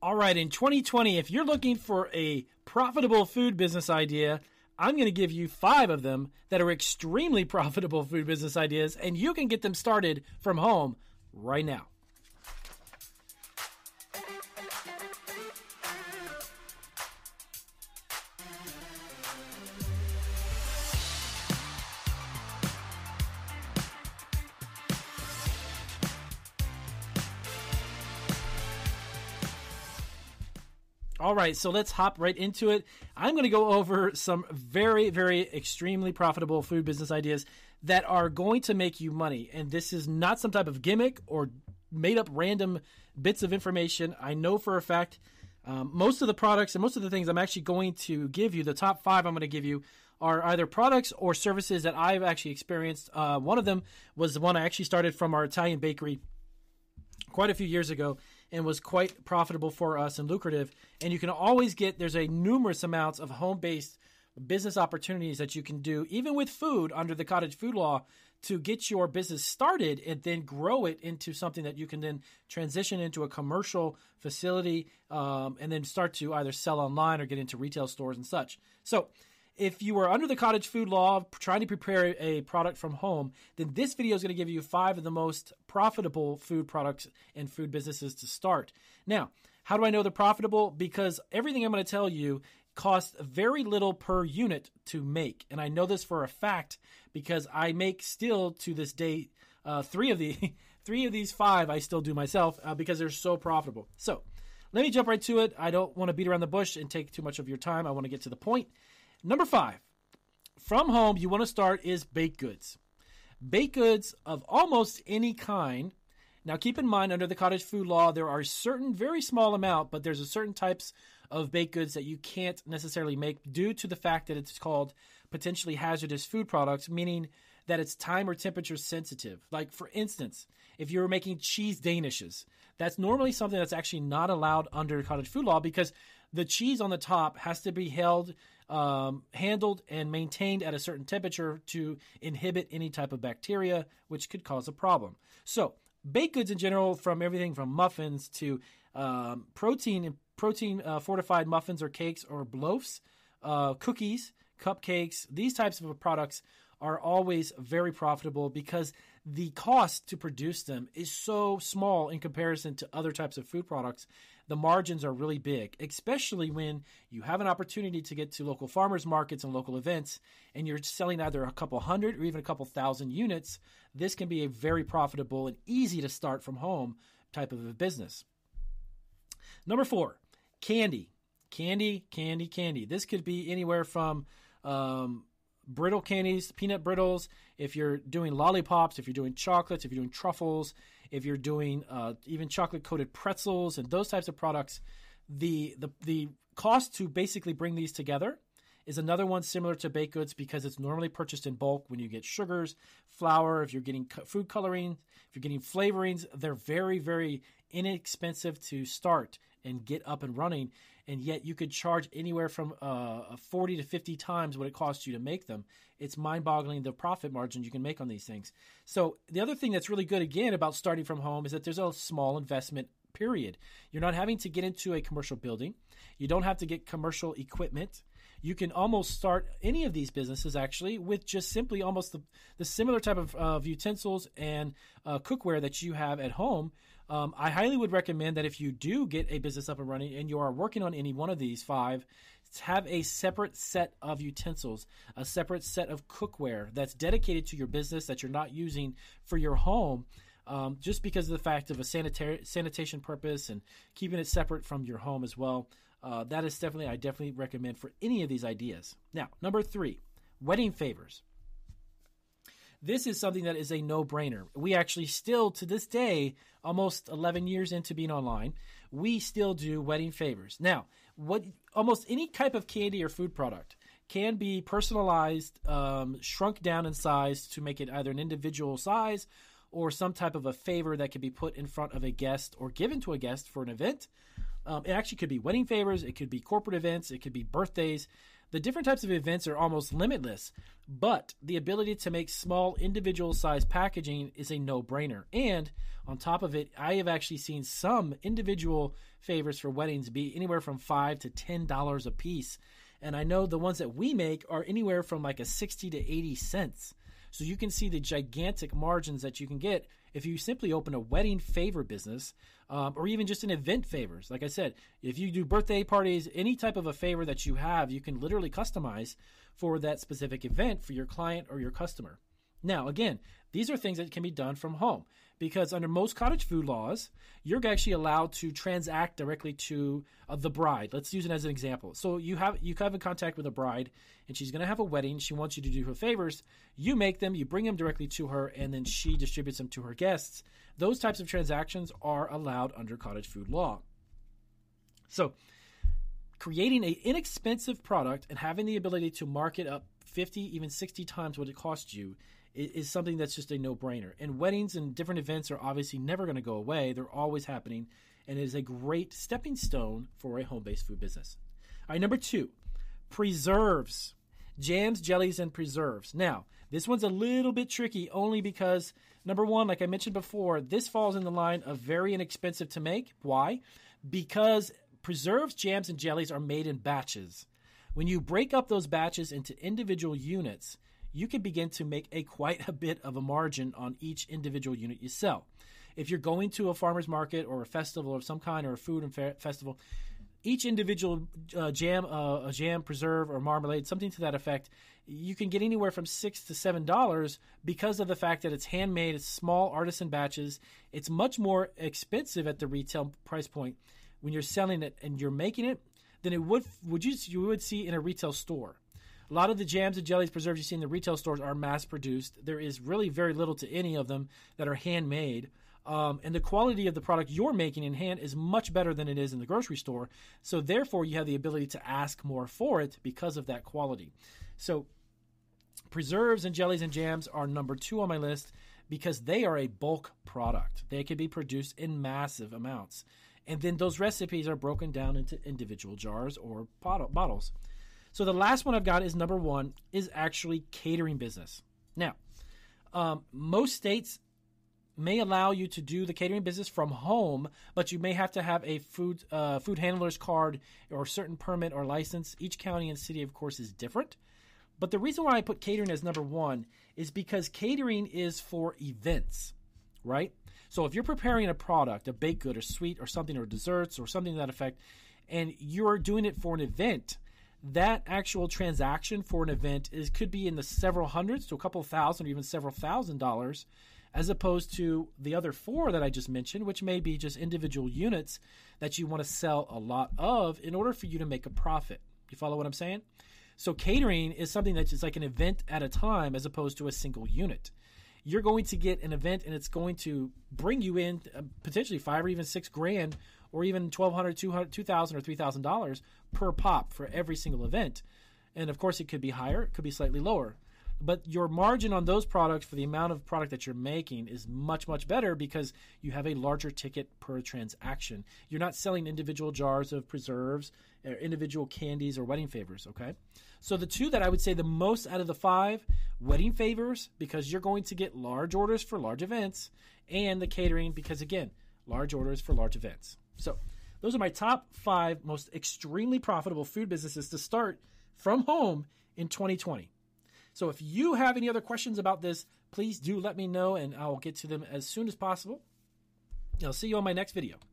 All right, in 2020, if you're looking for a profitable food business idea, I'm going to give you 5 of them that are extremely profitable food business ideas, and you can get them started from home right now. All right, so let's hop right into it. I'm going to go over some very, very extremely profitable food business ideas that are going to make you money. And this is not some type of gimmick or made up random bits of information. I know for a fact most of the products and most of the things I'm actually going to give you, the top 5 I'm going to give you, are either products or services that I've actually experienced. One of them was the one I actually started from our Italian bakery quite a few years ago and was quite profitable for us and lucrative. And you can always there's a numerous amounts of home-based business opportunities that you can do, even with food under the cottage food law, to get your business started and then grow it into something that you can then transition into a commercial facility and then start to either sell online or get into retail stores and such. So if you are under the cottage food law trying to prepare a product from home, then this video is going to give you 5 of the most profitable food products and food businesses to start. Now, how do I know they're profitable? Because everything I'm going to tell you costs very little per unit to make. And I know this for a fact because I make still to this day 3 of these 5 I still do myself because they're so profitable. So let me jump right to it. I don't want to beat around the bush and take too much of your time. I want to get to the point. Number 5, from home, you want to start is baked goods. Baked goods of almost any kind. Now, keep in mind, under the cottage food law, there are certain, very small amount, but there's a certain types of baked goods that you can't necessarily make due to the fact that it's called potentially hazardous food products, meaning that it's time or temperature sensitive. Like, for instance, if you're making cheese danishes, that's normally something that's actually not allowed under cottage food law because the cheese on the top has to be handled and maintained at a certain temperature to inhibit any type of bacteria, which could cause a problem. So baked goods in general, from everything from muffins to protein fortified muffins or cakes or loaves, cookies, cupcakes, these types of products are always very profitable because the cost to produce them is so small in comparison to other types of food products. The margins are really big, especially when you have an opportunity to get to local farmers markets and local events and you're selling either a couple hundred or even a couple thousand units. This can be a very profitable and easy to start from home type of a business. Number 4, candy. Candy. This could be anywhere from brittle candies, peanut brittles, if you're doing lollipops, if you're doing chocolates, if you're doing truffles, if you're doing even chocolate-coated pretzels and those types of products, the cost to basically bring these together is another one similar to baked goods because it's normally purchased in bulk when you get sugars, flour, if you're getting food coloring, if you're getting flavorings, they're very, very inexpensive to start and get up and running, and yet you could charge anywhere from 40 to 50 times what it costs you to make them. It's mind-boggling the profit margin you can make on these things. So the other thing that's really good, again, about starting from home is that there's a small investment period. You're not having to get into a commercial building. You don't have to get commercial equipment. You can almost start any of these businesses actually with just simply almost the similar type of utensils and cookware that you have at home. I highly would recommend that if you do get a business up and running and you are working on any one of these 5, have a separate set of utensils, a separate set of cookware that's dedicated to your business that you're not using for your home, just because of the fact of a sanitation purpose and keeping it separate from your home as well. That is I definitely recommend for any of these ideas. Now, number 3, wedding favors. This is something that is a no-brainer. We actually still, to this day, almost 11 years into being online, we still do wedding favors. Now, almost any type of candy or food product can be personalized, shrunk down in size to make it either an individual size or some type of a favor that can be put in front of a guest or given to a guest for an event. It actually could be wedding favors. It could be corporate events. It could be birthdays. The different types of events are almost limitless, but the ability to make small individual size packaging is a no-brainer. And on top of it, I have actually seen some individual favors for weddings be anywhere from $5 to $10 a piece. And I know the ones that we make are anywhere from like a 60 to 80 cents. So you can see the gigantic margins that you can get if you simply open a wedding favor business, or even just an event favors. Like I said, if you do birthday parties, any type of a favor that you have, you can literally customize for that specific event for your client or your customer. Now, again, these are things that can be done from home because under most cottage food laws, you're actually allowed to transact directly to the bride. Let's use it as an example. So you have in contact with a bride, and she's going to have a wedding. She wants you to do her favors. You make them, you bring them directly to her, and then she distributes them to her guests. Those types of transactions are allowed under cottage food law. So creating an inexpensive product and having the ability to mark it up 50, even 60 times what it costs you is something that's just a no-brainer. And weddings and different events are obviously never going to go away. They're always happening, and it is a great stepping stone for a home-based food business. All right, number 2, preserves. Jams, jellies, and preserves. Now, this one's a little bit tricky only because, number 1, like I mentioned before, this falls in the line of very inexpensive to make. Why? Because preserves, jams, and jellies are made in batches. When you break up those batches into individual units, you can begin to make quite a bit of a margin on each individual unit you sell. If you're going to a farmer's market or a festival of some kind or a food and festival, each individual jam, a jam, preserve, or marmalade, something to that effect, you can get anywhere from $6 to $7 because of the fact that it's handmade, it's small artisan batches. It's much more expensive at the retail price point when you're selling it and you're making it than it would you would see in a retail store. A lot of the jams and jellies, preserves you see in the retail stores are mass-produced. There is really very little to any of them that are handmade. And the quality of the product you're making in hand is much better than it is in the grocery store. So therefore, you have the ability to ask more for it because of that quality. So preserves and jellies and jams are number 2 on my list because they are a bulk product. They can be produced in massive amounts. And then those recipes are broken down into individual jars or bottles. So the last one I've got is number 1 is actually catering business. Now, most states may allow you to do the catering business from home, but you may have to have a food handler's card or certain permit or license. Each county and city, of course, is different. But the reason why I put catering as number 1 is because catering is for events, right? So if you're preparing a product, a baked good or sweet or something or desserts or something to that effect, and you're doing it for an event, that actual transaction for an event could be in the several hundreds to a couple thousand or even several $1,000s, as opposed to the other 4 that I just mentioned, which may be just individual units that you want to sell a lot of in order for you to make a profit. You follow what I'm saying? So catering is something that's just like an event at a time as opposed to a single unit. You're going to get an event and it's going to bring you in potentially $5 or even $6,000 or even $1,200, $2,000 or $3,000 per pop for every single event. And of course, it could be higher, it could be slightly lower. But your margin on those products for the amount of product that you're making is much, much better because you have a larger ticket per transaction. You're not selling individual jars of preserves or individual candies or wedding favors, okay? So the 2 that I would say the most out of the 5, wedding favors, because you're going to get large orders for large events, and the catering because, again, large orders for large events. So those are my top 5 most extremely profitable food businesses to start from home in 2020. So if you have any other questions about this, please do let me know, and I'll get to them as soon as possible. I'll see you on my next video.